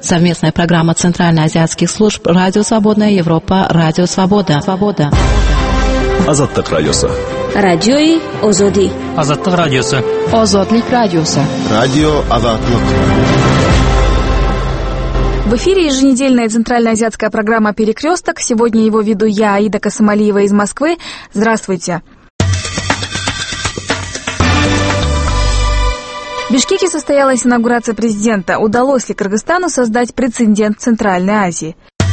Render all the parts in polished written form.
Совместная программа Центральноазиатских служб «Радио Свободная Европа», «Радио Свобода». Азаттык радиосы. Радиои Озоди. Азаттык радиосы. Озодлик радиосы. Радио Азаттык. В эфире еженедельная центральноазиатская программа «Перекресток». Сегодня его веду я, Аида Касымалиева из Москвы. Здравствуйте. В Бишкеке состоялась инаугурация президента. Удалось ли Кыргызстану создать прецедент в Центральной Азии?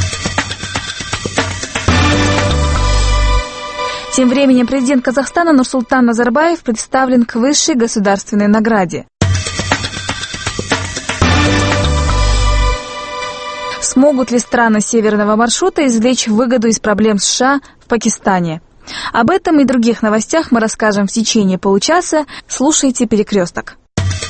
Тем временем президент Казахстана Нурсултан Назарбаев представлен к высшей государственной награде. Смогут ли страны северного маршрута извлечь выгоду из проблем США в Пакистане? Об этом и других новостях мы расскажем в течение получаса. Слушайте «Перекресток».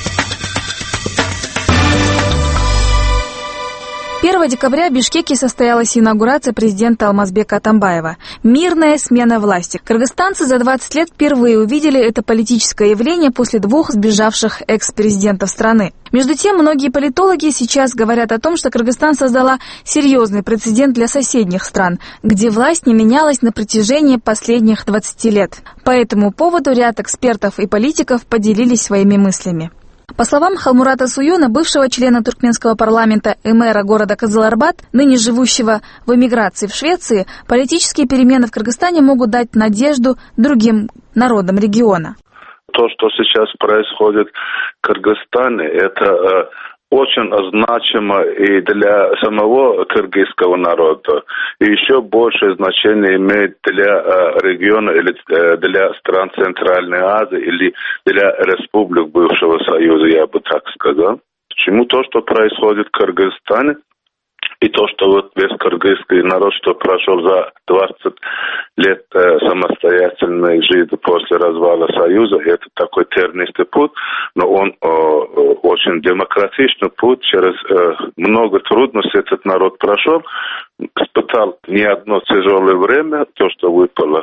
1 декабря в Бишкеке состоялась инаугурация президента Алмазбека Атамбаева. Мирная смена власти. Кыргызстанцы за 20 лет впервые увидели это политическое явление после 2 сбежавших экс-президентов страны. Между тем, многие политологи сейчас говорят о том, что Кыргызстан создала серьезный прецедент для соседних стран, где власть не менялась на протяжении последних 20 лет. По этому поводу ряд экспертов и политиков поделились своими мыслями. По словам Халмурата Суюна, бывшего члена туркменского парламента и мэра города Кызыларбат, ныне живущего в эмиграции в Швеции, политические перемены в Кыргызстане могут дать надежду другим народам региона. То, что сейчас происходит в Кыргызстане, это очень значимо и для самого кыргызского народа. И еще большее значение имеет для региона или для стран Центральной Азии или для республик бывшего Союза, я бы так сказал. Почему то, что происходит в Кыргызстане, и то, что вот весь кыргызский народ, что прошел за 20 лет самостоятельной жизни после развала Союза, это такой тернистый путь, но он очень демократичный путь, через много трудностей этот народ прошел, испытал не одно тяжелое время, то, что выпало.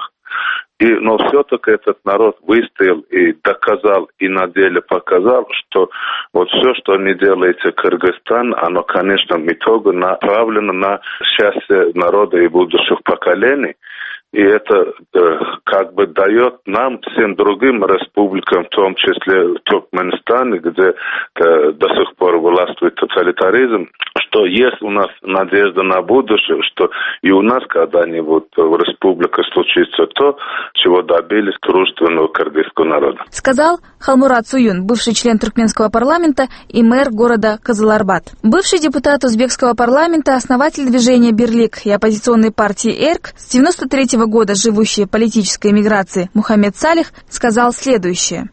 Но все-таки этот народ выстоял и доказал, и на деле показал, что вот все, что не делается в Кыргызстане, оно, конечно, в итоге направлено на счастье народа и будущих поколений. И это как бы дает нам, всем другим республикам, в том числе в Туркменистане, где до сих пор властвует тоталитаризм, что есть у нас надежда на будущее, что и у нас когда-нибудь в республике случится то, чего добились дружественного кыргызского народа. Сказал Халмурат Суюн, бывший член туркменского парламента и мэр города Кызыларбат. Бывший депутат узбекского парламента, основатель движения «Бирлик» и оппозиционной партии «Эрк», с 1993 года живущий в политической эмиграции Мухаммед Салих, сказал следующее.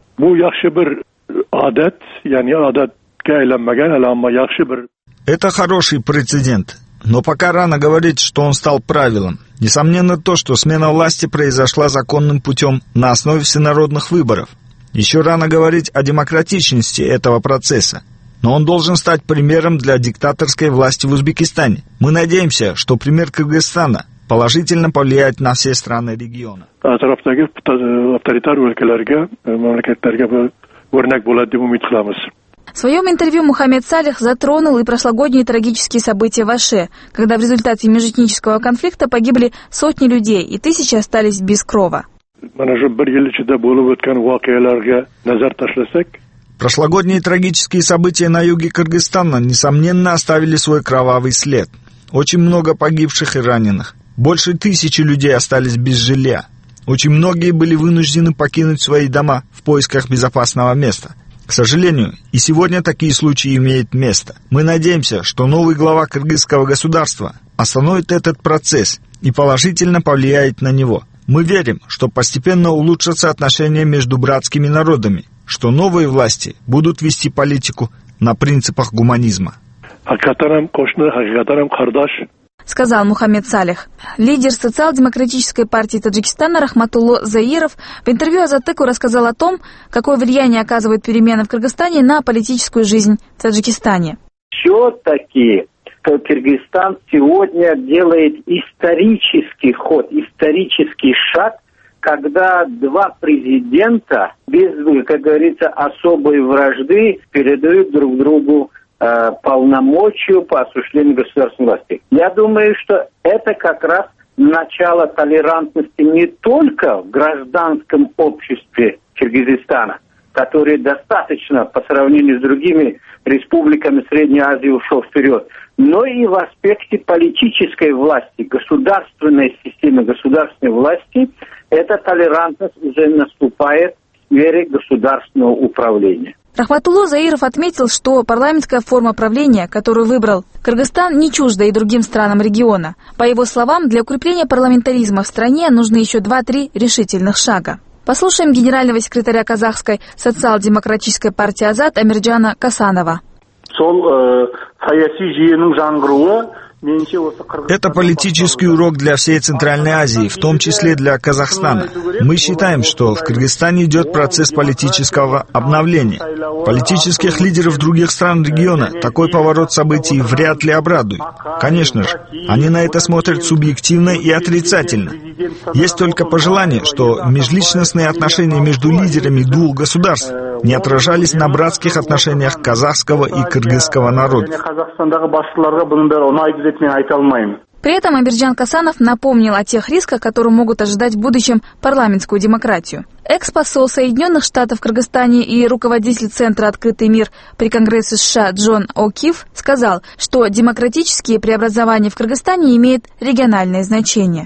Это хороший прецедент, но пока рано говорить, что он стал правилом. Несомненно то, что смена власти произошла законным путем на основе всенародных выборов. Еще рано говорить о демократичности этого процесса, но он должен стать примером для диктаторской власти в Узбекистане. Мы надеемся, что пример Кыргызстана положительно повлияет на все страны региона. В своем интервью Мухаммед Салих затронул и прошлогодние трагические события в Аше, когда в результате межэтнического конфликта погибли сотни людей и тысячи остались без крова. Прошлогодние трагические события на юге Кыргызстана, несомненно, оставили свой кровавый след. Очень много погибших и раненых. Больше 1000 людей остались без жилья. Очень многие были вынуждены покинуть свои дома в поисках безопасного места. К сожалению, и сегодня такие случаи имеют место. Мы надеемся, что новый глава кыргызского государства остановит этот процесс и положительно повлияет на него. Мы верим, что постепенно улучшатся отношения между братскими народами, что новые власти будут вести политику на принципах гуманизма. Сказал Мухаммед Салих. Лидер социал-демократической партии Таджикистана Рахматулло Заиров в интервью Азаттыку рассказал о том, какое влияние оказывают перемены в Кыргызстане на политическую жизнь в Таджикистане. Все-таки Кыргызстан сегодня делает исторический ход, исторический шаг, когда 2 президента без, как говорится, особой вражды передают друг другу полномочию по осуществлению государственной власти. Я думаю, что это как раз начало толерантности не только в гражданском обществе Киргизстана, который достаточно по сравнению с другими республиками Средней Азии ушел вперед, но и в аспекте политической власти, государственной системы государственной власти, эта толерантность уже наступает в сфере государственного управления. Рахматулло Заиров отметил, что парламентская форма правления, которую выбрал Кыргызстан, не чужда и другим странам региона. По его словам, для укрепления парламентаризма в стране нужны еще 2-3 решительных шага. Послушаем генерального секретаря казахской социал-демократической партии «Азат» Амирджана Касанова. Это политический урок для всей Центральной Азии, в том числе для Казахстана. Мы считаем, что в Кыргызстане идет процесс политического обновления. Политических лидеров других стран региона такой поворот событий вряд ли обрадует. Конечно же, они на это смотрят субъективно и отрицательно. Есть только пожелание, что межличностные отношения между лидерами двух государств не отражались на братских отношениях казахского и кыргызского народов. При этом Амирджан Касанов напомнил о тех рисках, которые могут ожидать в будущем парламентскую демократию. Экс-посол Соединенных Штатов в Кыргызстане и руководитель Центра «Открытый мир» при Конгрессе США Джон О'Кифф сказал, что демократические преобразования в Кыргызстане имеют региональное значение.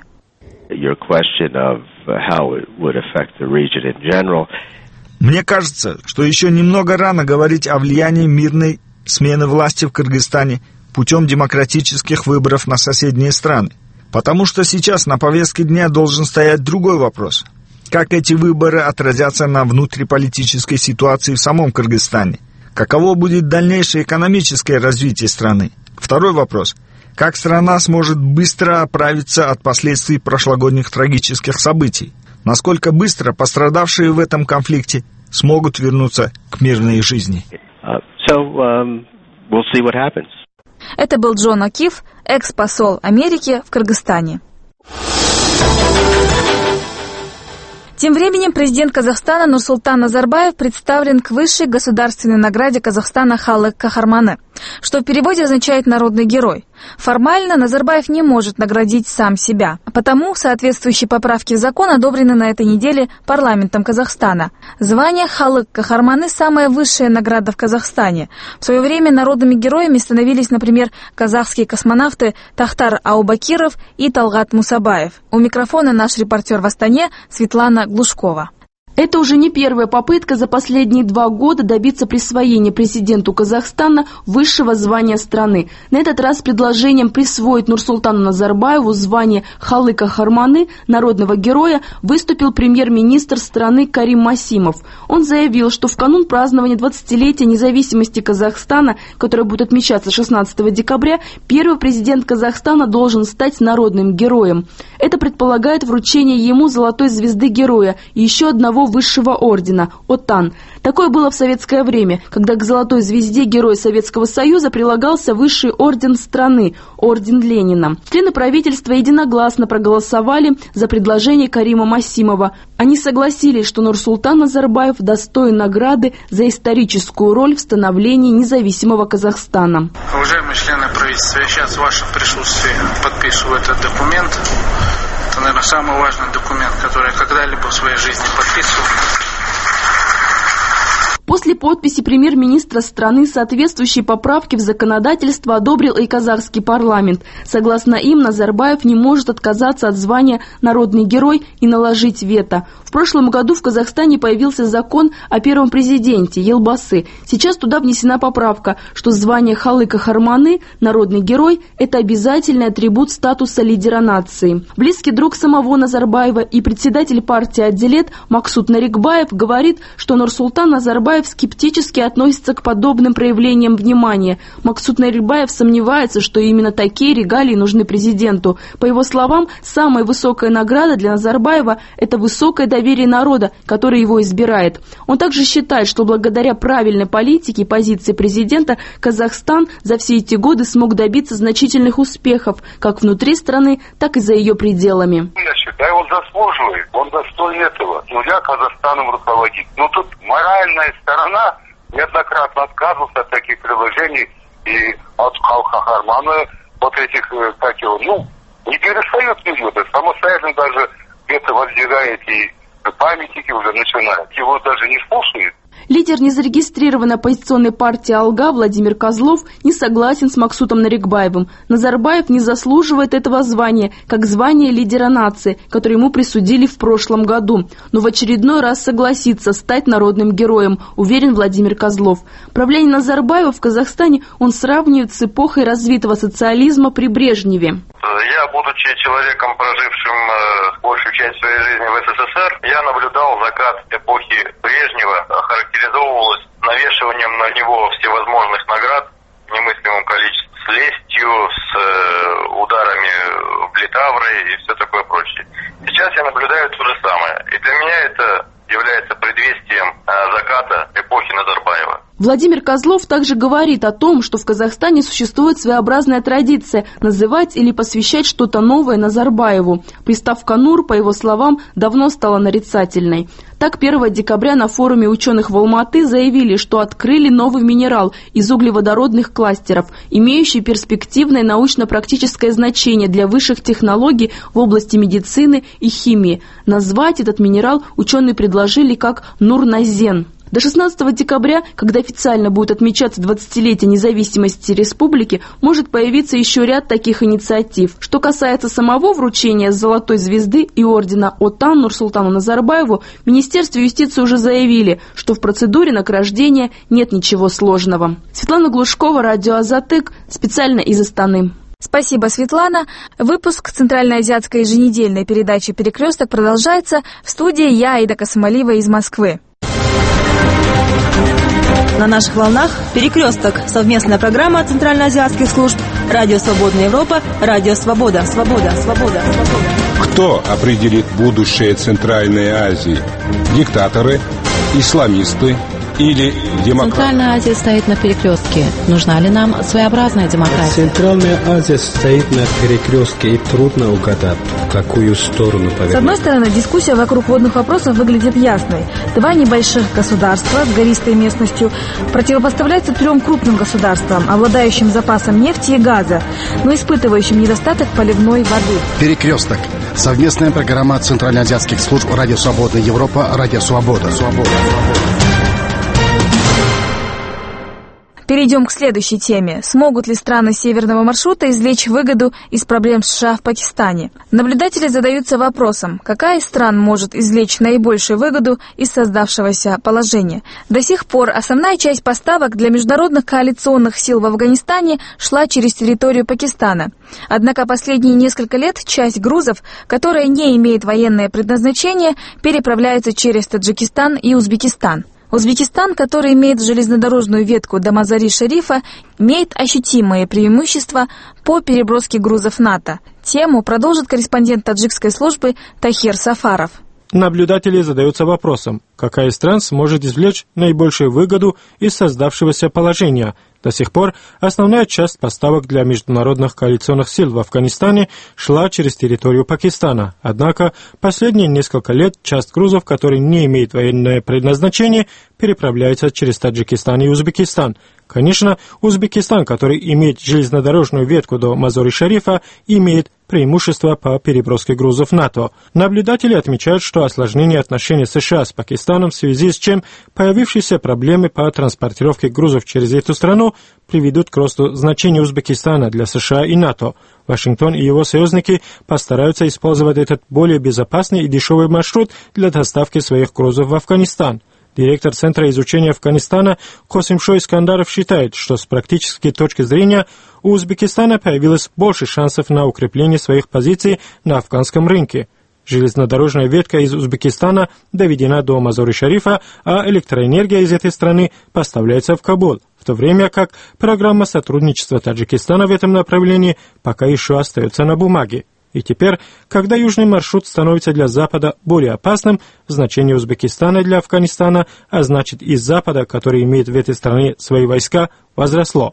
Мне кажется, что еще немного рано говорить о влиянии мирной смены власти в Кыргызстане путем демократических выборов на соседние страны. Потому что сейчас на повестке дня должен стоять другой вопрос. Как эти выборы отразятся на внутриполитической ситуации в самом Кыргызстане? Каково будет дальнейшее экономическое развитие страны? Второй вопрос. Как страна сможет быстро оправиться от последствий прошлогодних трагических событий? Насколько быстро пострадавшие в этом конфликте смогут вернуться к мирной жизни? We'll see what happens. Это был Джон О'Кифф, экс-посол Америки в Кыргызстане. Тем временем президент Казахстана Нурсултан Назарбаев представлен к высшей государственной награде Казахстана «Халык Кахарманы», что в переводе означает «народный герой». Формально Назарбаев не может наградить сам себя, потому соответствующие поправки в закон одобрены на этой неделе парламентом Казахстана. Звание «Халык Кахарманы» – самая высшая награда в Казахстане. В свое время народными героями становились, например, казахские космонавты Тахтар Аубакиров и Талгат Мусабаев. У микрофона наш репортер в Астане Светлана Глушкова. Это уже не первая попытка за последние 2 года добиться присвоения президенту Казахстана высшего звания страны. На этот раз с предложением присвоить Нурсултану Назарбаеву звание Халыка Харманы, народного героя, выступил премьер-министр страны Карим Масимов. Он заявил, что в канун празднования 20-летия независимости Казахстана, которое будет отмечаться 16 декабря, первый президент Казахстана должен стать народным героем. Это предполагает вручение ему золотой звезды героя и еще одного высшего ордена – ОТАН. Такое было в советское время, когда к золотой звезде Героя Советского Союза прилагался высший орден страны – орден Ленина. Члены правительства единогласно проголосовали за предложение Карима Масимова. Они согласились, что Нурсултан Назарбаев достоин награды за историческую роль в становлении независимого Казахстана. Уважаемые члены правительства, я сейчас в вашем присутствии подписываю этот документ. Это, наверное, самый важный документ, который я когда-либо в своей жизни подписывал. После подписи премьер-министра страны соответствующие поправки в законодательство одобрил и казахский парламент. Согласно им, Назарбаев не может отказаться от звания «народный герой» и наложить вето. В прошлом году в Казахстане появился закон о первом президенте Елбасы. Сейчас туда внесена поправка, что звание Халыка Харманы, народный герой, это обязательный атрибут статуса лидера нации. Близкий друг самого Назарбаева и председатель партии «Отделет» Максут Нарикбаев говорит, что Нурсултан Назарбаев скептически относится к подобным проявлениям внимания. Максут Нарикбаев сомневается, что именно такие регалии нужны президенту. По его словам, самая высокая награда для Назарбаева – это высокое доверие народа, который его избирает. Он также считает, что благодаря правильной политике и позиции президента Казахстан за все эти годы смог добиться значительных успехов как внутри страны, так и за ее пределами. Я считаю, он заслуживает, он достоин этого. Нельзя Казахстаном руководить. Но тут моральная сторона неоднократно отказывалась от таких предложений. И от Халхахармана вот этих, не перестает периода, самостоятельно даже где-то воздвигает и памятники уже начинает. Его даже не слушает. Лидер незарегистрированной оппозиционной партии «Алга» Владимир Козлов не согласен с Максутом Нарикбаевым. Назарбаев не заслуживает этого звания, как звание лидера нации, которое ему присудили в прошлом году. Но в очередной раз согласится стать народным героем, уверен Владимир Козлов. Правление Назарбаева в Казахстане он сравнивает с эпохой развитого социализма при Брежневе. Я, будучи человеком, прожившим большую часть своей жизни в СССР, я наблюдал закат эпохи Брежнева, характеризовывалось навешиванием на него всевозможных наград в немыслимом количестве, с лестью, с ударами в литавры и все такое прочее. Сейчас я наблюдаю то же самое. И для меня это является предвестием заката эпохи Назарбаева. Владимир Козлов также говорит о том, что в Казахстане существует своеобразная традиция называть или посвящать что-то новое Назарбаеву. Приставка «Нур», по его словам, давно стала нарицательной. Так, 1 декабря на форуме ученых в Алматы заявили, что открыли новый минерал из углеводородных кластеров, имеющий перспективное научно-практическое значение для высших технологий в области медицины и химии. Назвать этот минерал ученые предложили как «Нур-Назен». До 16 декабря, когда официально будет отмечаться 20-летие независимости республики, может появиться еще ряд таких инициатив. Что касается самого вручения золотой звезды и ордена ОТАН Нурсултану Назарбаеву, в Министерстве юстиции уже заявили, что в процедуре награждения нет ничего сложного. Светлана Глушкова, радио «Азатык», специально из Астаны. Спасибо, Светлана. Выпуск центральноазиатской еженедельной передачи «Перекресток» продолжается. В студии я, Аида Касымалиева из Москвы. На наших волнах «Перекресток» — совместная программа центральноазиатских служб «Радио Свободная Европа», «Радио Свобода». Кто определит будущее Центральной Азии? Диктаторы, исламисты или демократы? Центральная Азия стоит на перекрестке. Нужна ли нам своеобразная демократия? Центральная Азия стоит на перекрестке, и трудно угадать, в какую сторону повернуть. С одной стороны, дискуссия вокруг водных вопросов выглядит ясной. Два небольших государства с гористой местностью противопоставляются трем крупным государствам, обладающим запасом нефти и газа, но испытывающим недостаток поливной воды. Перекресток. Совместная программа центральноазиатских служб «Радио Свободная Европа», «Радио Свобода». Перейдем к следующей теме. Смогут ли страны Северного маршрута извлечь выгоду из проблем США в Пакистане? Наблюдатели задаются вопросом, какая из стран может извлечь наибольшую выгоду из создавшегося положения. До сих пор основная часть поставок для международных коалиционных сил в Афганистане шла через территорию Пакистана. Однако последние несколько лет часть грузов, которая не имеет военное предназначение, переправляется через Таджикистан и Узбекистан. Узбекистан, который имеет железнодорожную ветку до Мазари-Шарифа, имеет ощутимые преимущества по переброске грузов НАТО. Тему продолжит корреспондент таджикской службы Тахир Сафаров. Наблюдатели задаются вопросом, какая из стран сможет извлечь наибольшую выгоду из создавшегося положения. До сих пор основная часть поставок для международных коалиционных сил в Афганистане шла через территорию Пакистана. Однако последние несколько лет часть грузов, которые не имеют военное предназначение, переправляется через Таджикистан и Узбекистан. Конечно, Узбекистан, который имеет железнодорожную ветку до Мазари-Шарифа, имеет преимущество по переброске грузов НАТО. Наблюдатели отмечают, что осложнение отношений США с Пакистаном в связи с чем появившиеся проблемы по транспортировке грузов через эту страну приведут к росту значения Узбекистана для США и НАТО. Вашингтон и его союзники постараются использовать этот более безопасный и дешевый маршрут для доставки своих грузов в Афганистан. Директор Центра изучения Афганистана Косимшой Искандаров считает, что с практической точки зрения у Узбекистана появилось больше шансов на укрепление своих позиций на афганском рынке. Железнодорожная ветка из Узбекистана доведена до Мазари-Шарифа, а электроэнергия из этой страны поставляется в Кабул, в то время как программа сотрудничества Таджикистана в этом направлении пока еще остается на бумаге. И теперь, когда южный маршрут становится для Запада более опасным, значение Узбекистана для Афганистана, а значит и Запада, который имеет в этой стране свои войска, возросло.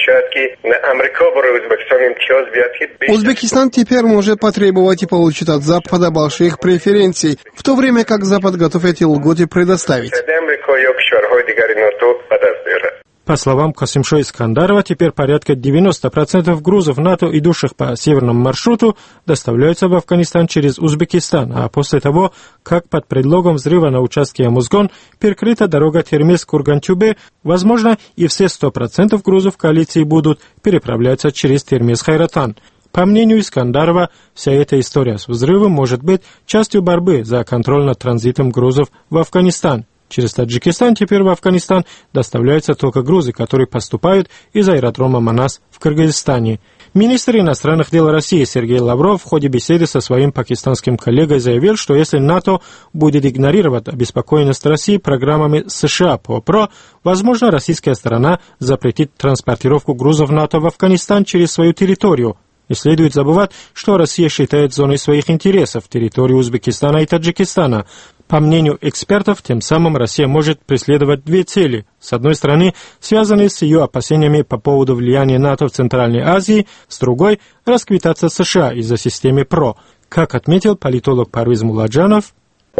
Узбекистан теперь может потребовать и получить от Запада больших преференций, в то время как Запад готов эти льготы предоставить. По словам Касымшо Искандарова, теперь порядка 90% грузов НАТО, идущих по северному маршруту, доставляются в Афганистан через Узбекистан, а после того, как под предлогом взрыва на участке Амузгон перекрыта дорога Термез-Курган-Тюбе, возможно, и все 100% грузов коалиции будут переправляться через Термез-Хайратан. По мнению Искандарова, вся эта история с взрывом может быть частью борьбы за контроль над транзитом грузов в Афганистан. Через Таджикистан теперь в Афганистан доставляются только грузы, которые поступают из аэродрома Манас в Кыргызстане. Министр иностранных дел России Сергей Лавров в ходе беседы со своим пакистанским коллегой заявил, что если НАТО будет игнорировать обеспокоенность России программами США по ПРО, возможно, российская сторона запретит транспортировку грузов НАТО в Афганистан через свою территорию. Не следует забывать, что Россия считает зоной своих интересов территорию Узбекистана и Таджикистана. По мнению экспертов, тем самым Россия может преследовать две цели. С одной стороны, связанные с ее опасениями по поводу влияния НАТО в Центральной Азии, с другой – расквитаться с США из-за системы ПРО. Как отметил политолог Парвиз Муладжанов,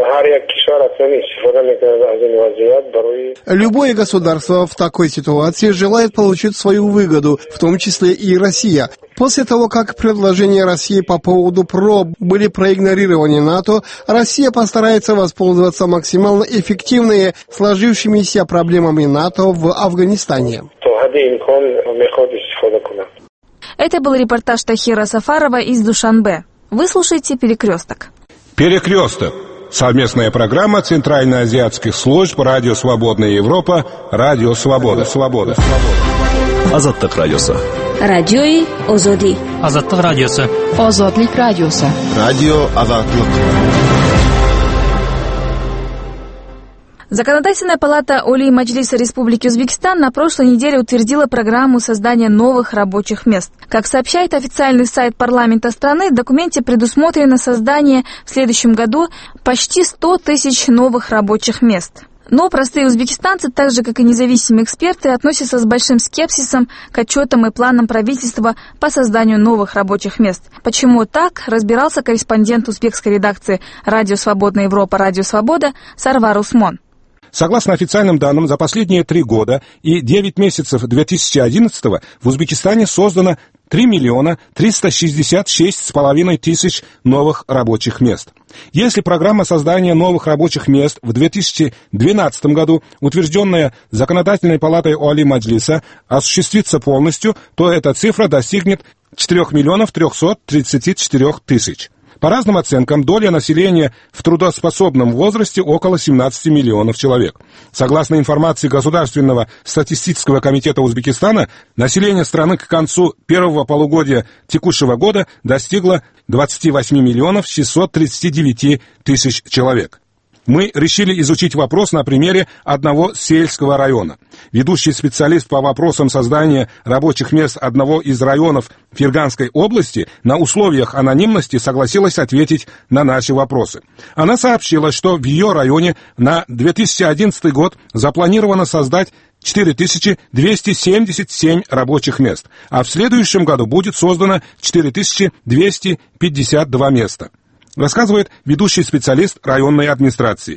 любое государство в такой ситуации желает получить свою выгоду, в том числе и Россия. После того, как предложения России по поводу ПРО были проигнорированы НАТО, Россия постарается воспользоваться максимально эффективными сложившимися проблемами НАТО в Афганистане. Это был репортаж Тахира Сафарова из Душанбе. Вы слушаете «Перекресток». «Перекресток». Совместная программа Центральноазиатских служб «Радио Свободная Европа», «Радио Свобода». Азаттык радиосы. Радиои Озоди. Азаттык радиосы. Озодлик радиосы. Радио Азаттык. Законодательная палата Олий Маджлиса Республики Узбекистан на прошлой неделе утвердила программу создания новых рабочих мест. Как сообщает официальный сайт парламента страны, в документе предусмотрено создание в следующем году почти 100 тысяч новых рабочих мест. Но простые узбекистанцы, так же как и независимые эксперты, относятся с большим скепсисом к отчетам и планам правительства по созданию новых рабочих мест. Почему так, разбирался корреспондент узбекской редакции «Радио Свободная Европа», «Радио Свобода» Сарвар Усмон. Согласно официальным данным, за последние 3 года и 9 месяцев 2011-го в Узбекистане создано 3 366,5 тысяч новых рабочих мест. Если программа создания новых рабочих мест в 2012 году, утвержденная Законодательной палатой Олий Маджлиса, осуществится полностью, то эта цифра достигнет 4 334 тысяч. По разным оценкам, доля населения в трудоспособном возрасте около 17 миллионов человек. Согласно информации Государственного статистического комитета Узбекистана, население страны к концу первого полугодия текущего года достигло 28 миллионов 639 тысяч человек. Мы решили изучить вопрос на примере одного сельского района. Ведущий специалист по вопросам создания рабочих мест одного из районов Ферганской области на условиях анонимности согласилась ответить на наши вопросы. Она сообщила, что в ее районе на 2011 год запланировано создать 4277 рабочих мест, а в следующем году будет создано 4252 места. Рассказывает ведущий специалист районной администрации.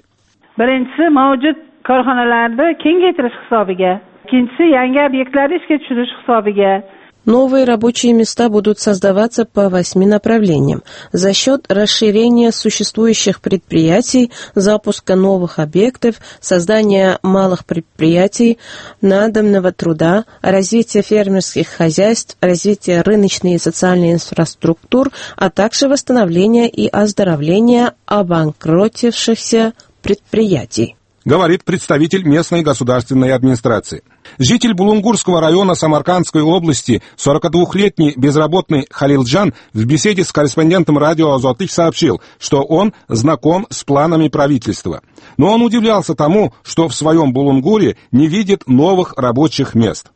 Новые рабочие места будут создаваться по 8 направлениям за счет расширения существующих предприятий, запуска новых объектов, создания малых предприятий, надомного труда, развития фермерских хозяйств, развития рыночной и социальной инфраструктур, а также восстановления и оздоровления обанкротившихся предприятий. Говорит представитель местной государственной администрации. Житель Булунгурского района Самаркандской области, 42-летний безработный Халилджан, в беседе с корреспондентом радио «Азаттык» сообщил, что он знаком с планами правительства. Но он удивлялся тому, что в своем Булунгуре не видит новых рабочих мест.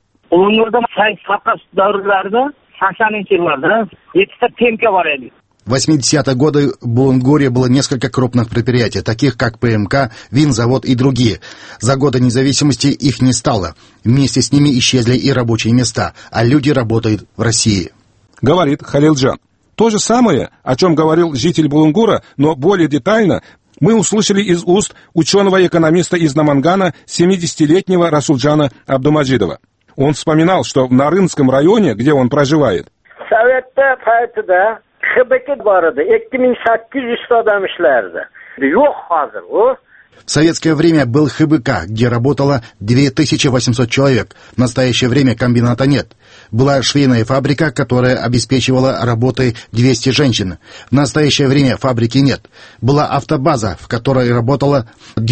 В 80-е годы в Булунгуре было несколько крупных предприятий, таких как ПМК, винзавод и другие. За годы независимости их не стало. Вместе с ними исчезли и рабочие места, а люди работают в России. Говорит Халилджан. То же самое, о чем говорил житель Булунгура, но более детально, мы услышали из уст ученого-экономиста из Намангана 70-летнего Расулджана Абдумаджидова. Он вспоминал, что в Нарынском районе, где он проживает, Sovetda paytida HBK bor edi. 2800 odam ishlardi. Yo'q hozir u. В советское время был ХБК, где работало 2800 человек. В настоящее время комбината нет. Была швейная фабрика, которая обеспечивала работой 200 женщин. В настоящее время фабрики нет. Была автобаза, в которой работало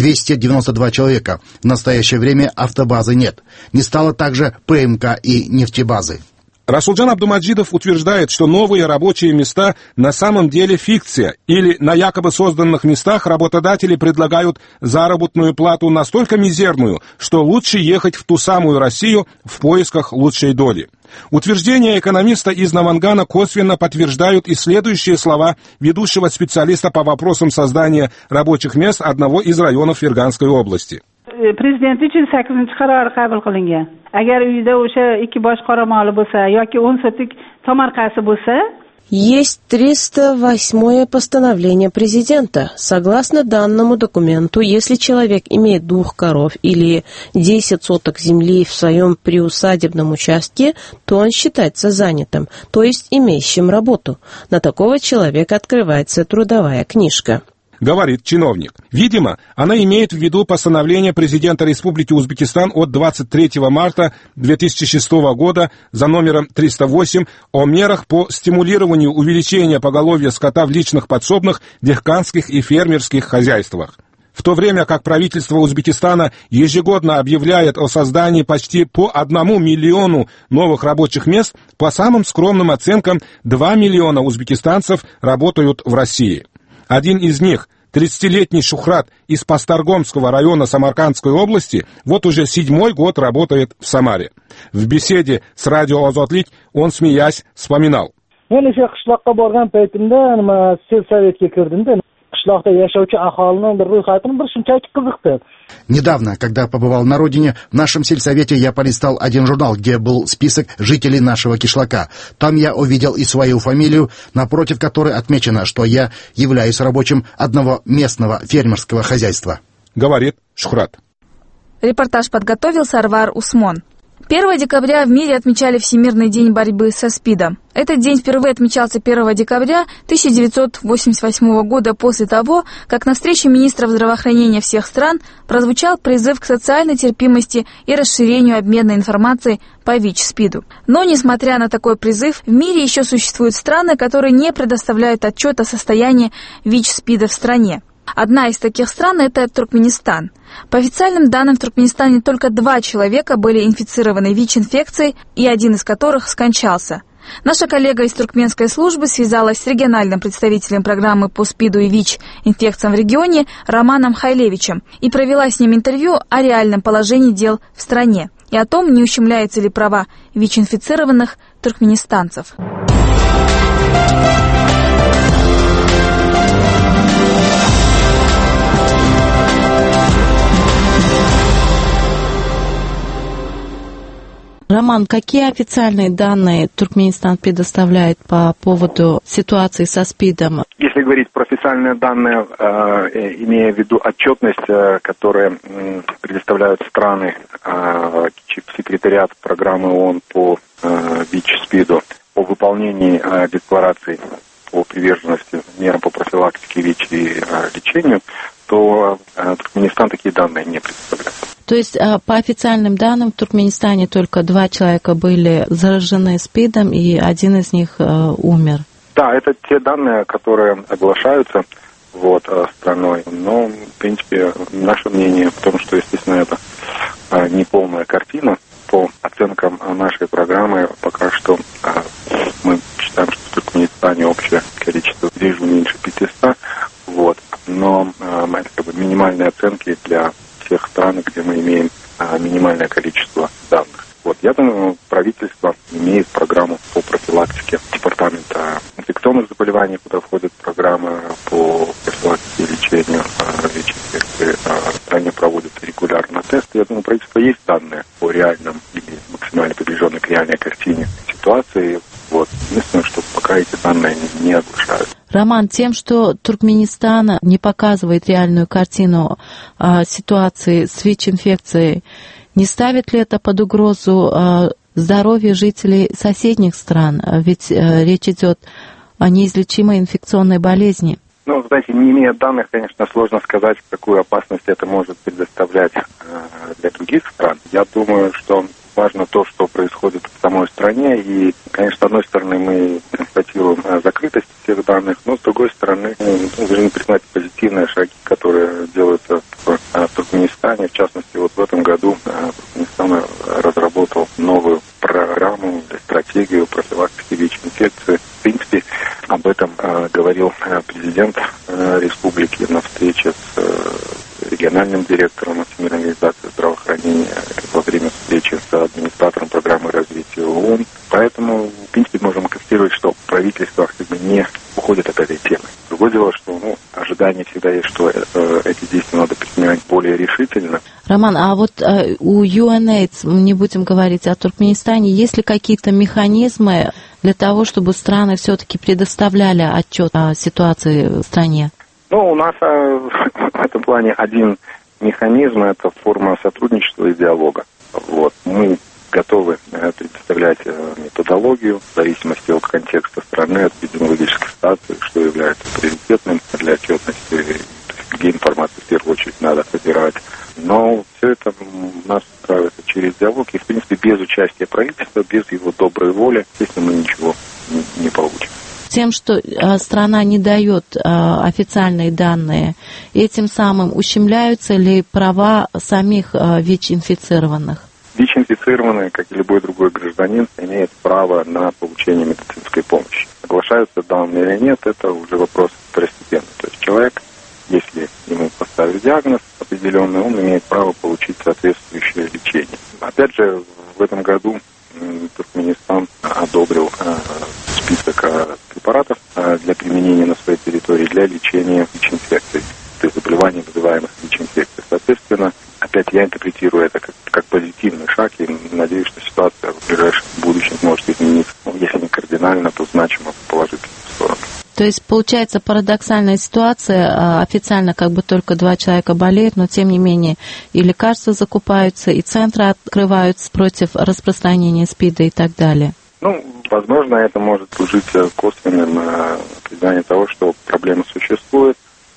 292 человека. В настоящее время автобазы нет. Не стало также ПМК и нефтебазы. Расулджан Абдумаджидов утверждает, что новые рабочие места на самом деле фикция, или на якобы созданных местах работодатели предлагают заработную плату настолько мизерную, что лучше ехать в ту самую Россию в поисках лучшей доли. Утверждения экономиста из Навангана косвенно подтверждают и следующие слова ведущего специалиста по вопросам создания рабочих мест одного из районов Ферганской области. Prezident 308 qarori qabul qilingan. Agar uyda o'sha 2 bosh qoramoli bo'lsa yoki 10 sotik tomorqasi bo'lsa, Есть 308-е постановление президента. Согласно данному документу, если человек имеет 2 коров или 10 соток земли в своем приусадебном участке, то он считается занятым, то есть имеющим работу. На такого человека открывается трудовая книжка. Говорит чиновник. Видимо, она имеет в виду постановление президента Республики Узбекистан от 23 марта 2006 года за номером 308 о мерах по стимулированию увеличения поголовья скота в личных подсобных, дехканских и фермерских хозяйствах. В то время как правительство Узбекистана ежегодно объявляет о создании почти по 1 миллиону новых рабочих мест, по самым скромным оценкам 2 миллиона узбекистанцев работают в России. Один из них, 30-летний Шухрат из Пастаргомского района Самаркандской области, вот уже 7-й год работает в Самаре. В беседе с радио Озодлик он, смеясь, вспоминал. Недавно, когда побывал на родине, в нашем сельсовете я полистал один журнал, где был список жителей нашего кишлака. Там я увидел и свою фамилию, напротив которой отмечено, что я являюсь рабочим одного местного фермерского хозяйства. Говорит Шухрат. Репортаж подготовил Сарвар Усмон. 1 декабря в мире отмечали Всемирный день борьбы со СПИДом. Этот день впервые отмечался 1 декабря 1988 года после того, как на встрече министров здравоохранения всех стран прозвучал призыв к социальной терпимости и расширению обмена информацией по ВИЧ-СПИДу. Но, несмотря на такой призыв, в мире еще существуют страны, которые не предоставляют отчет о состоянии ВИЧ-СПИДа в стране. Одна из таких стран – это Туркменистан. По официальным данным, в Туркменистане только 2 человека были инфицированы ВИЧ-инфекцией, и один из которых скончался. Наша коллега из туркменской службы связалась с региональным представителем программы по СПИДу и ВИЧ-инфекциям в регионе Романом Хайлевичем и провела с ним интервью о реальном положении дел в стране и о том, не ущемляются ли права ВИЧ-инфицированных туркменистанцев. Роман, какие официальные данные Туркменистан предоставляет по поводу ситуации со СПИДом? Если говорить про официальные данные, имея в виду отчетность, которую предоставляют страны, секретариат программы ООН по ВИЧ-СПИДу, по выполнении деклараций по приверженности мерам по профилактике ВИЧ и лечению, то Туркменистан такие данные не предоставляет. То есть по официальным данным в Туркменистане только 2 человека были заражены СПИДом, и один из них умер. Да, это те данные, которые оглашаются страной. Но, в принципе, наше мнение в том, что, естественно, это неполная картина. По оценкам нашей программы, пока что мы считаем, что в Туркменистане общее количество ближе меньше 500. Но это минимальные оценки для всех стран, где мы имеем минимальное количество данных. Я думаю, правительство имеет программу по профилактике департамента инфекционных заболеваний, куда входит программа по профилактике и лечению ВИЧ-инфекции. Стране проводят регулярно тесты. Я думаю, правительство есть данные по реальным или максимально приближенной к реальной картине ситуации. Единственное, что пока эти данные не оглашают. Роман, тем, что Туркменистан не показывает реальную картину ситуации с ВИЧ-инфекцией, Не ставит ли это под угрозу здоровье жителей соседних стран? Ведь речь идет о неизлечимой инфекционной болезни. Ну, знаете, не имея данных, конечно, сложно сказать, какую опасность это может предоставлять для других стран. Я думаю, что важно то, что происходит в самой стране. И, конечно, с одной стороны, мы констатируем закрытость всех данных, но с другой стороны, мы должны признать позитивные шаги, которые делаются в Туркменистане. В частности, вот в этом году Туркменистан разработал новую программу, стратегию профилактики ВИЧ-инфекции. В принципе, об этом говорил президент республики на встрече с региональным директором Всемирной организации здравоохранения во время встречи с администратором программы развития ООН. Поэтому, в принципе, можем констатировать, что правительство не уходит от этой темы. Другое дело, что ожидание всегда есть, что эти действия надо предпринимать более решительно. Роман, а вот у UNAIDS, мы не будем говорить о Туркменистане, есть ли какие-то механизмы для того, чтобы страны все-таки предоставляли отчет о ситуации в стране? У нас в этом плане один механизм – это форма сотрудничества и диалога. Мы готовы предоставлять методологию в зависимости от контекста страны, от эпидемиологической ситуации, что является приоритетным для отчетности, где информацию в первую очередь надо собирать. Но все это у нас устраивается через диалог, и, в принципе, без участия правительства, без его доброй воли, естественно, мы ничего не получим. Тем, что страна не дает официальные данные, этим самым ущемляются ли права самих ВИЧ-инфицированных? ВИЧ-инфицированные, как и любой другой гражданин, имеет право на получение медицинской помощи. Соглашаются данные или нет, это уже вопрос второстепенный. То есть человек, если ему поставили диагноз определенный, он имеет право получить соответствующее лечение. Опять же, в этом году Туркменистан одобрил список препаратов для применения на своей территории для лечения ВИЧ-инфекций, то есть заболеваний, вызываемых ВИЧ-инфекцией. Соответственно, опять я интерпретирую это как позитивный шаг и надеюсь, что ситуация в ближайшем будущем может измениться. Если не кардинально, то значимо в положительную сторону. То есть получается парадоксальная ситуация, официально как бы только 2 человека болеют, но тем не менее и лекарства закупаются, и центры открываются против распространения СПИДа и так далее. Возможно, это может служить косвенным признанием того, что проблема существует.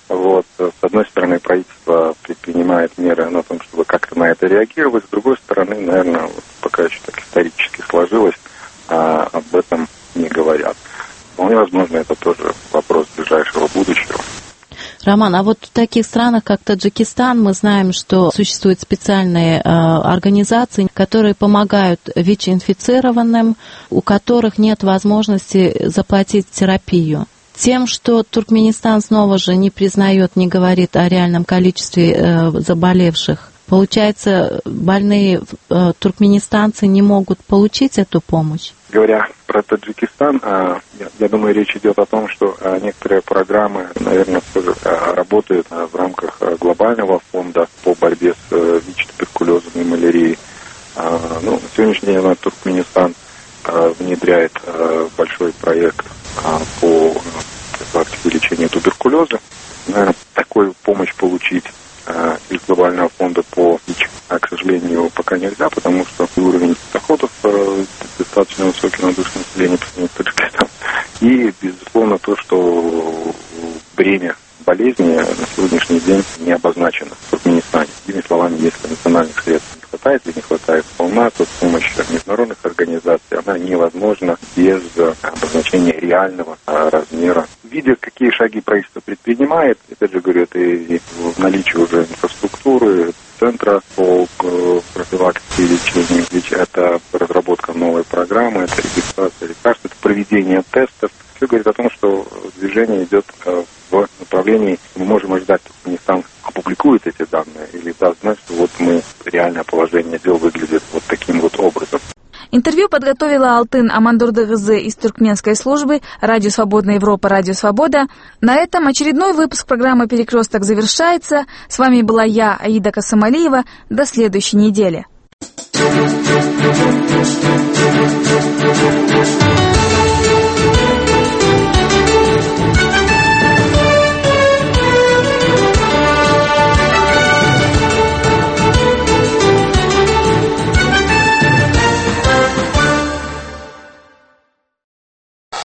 С одной стороны, правительство предпринимает меры на том, чтобы как-то на это реагировать. С другой стороны, наверное, пока еще так исторически сложилось, об этом не говорят. Вполне возможно, это тоже вопрос ближайшего будущего. Роман, а вот в таких странах, как Таджикистан, мы знаем, что существуют специальные организации, которые помогают ВИЧ-инфицированным, у которых нет возможности заплатить терапию. Тем, что Туркменистан снова же не признает, не говорит о реальном количестве заболевших, получается, больные туркменистанцы не могут получить эту помощь? Говоря про Таджикистан, я думаю, речь идет о том, что некоторые программы, наверное, тоже работают в рамках глобального фонда по борьбе с ВИЧ, туберкулезом и малярией. На сегодняшний день Туркменистан внедряет большой проект по профилактике лечения туберкулеза. Наверное, такую помощь получить из глобального фонда по ВИЧ, к сожалению, пока нельзя, потому что уровень доходов достаточно высокий на душу населения по сравнению с Таджикистаном. И, безусловно, то, что бремя болезни на сегодняшний день не обозначено в Туркменистане. Другими словами, если национальных средств не хватает или не хватает сполна, то помощь международных организаций, она невозможна без обозначения реального размера. Видя, какие шаги правительство предпринимает, опять же говорю, это и в наличии уже инфраструктуры, центра по профилактике и лечению, это разработка новой программы, это регистрация лекарств, это проведение тестов. Все говорит о том, что движение идет в направлении, мы можем ожидать, что Туркменистан опубликует эти данные или даст знать, что мы реальное положение дел выглядит вот таким вот образом. Интервью подготовила Алтын Амандурдыгызы из туркменской службы «Радио Свободная Европа», «Радио Свобода». На этом очередной выпуск программы «Перекресток» завершается. С вами была я, Аида Касамалиева. До следующей недели.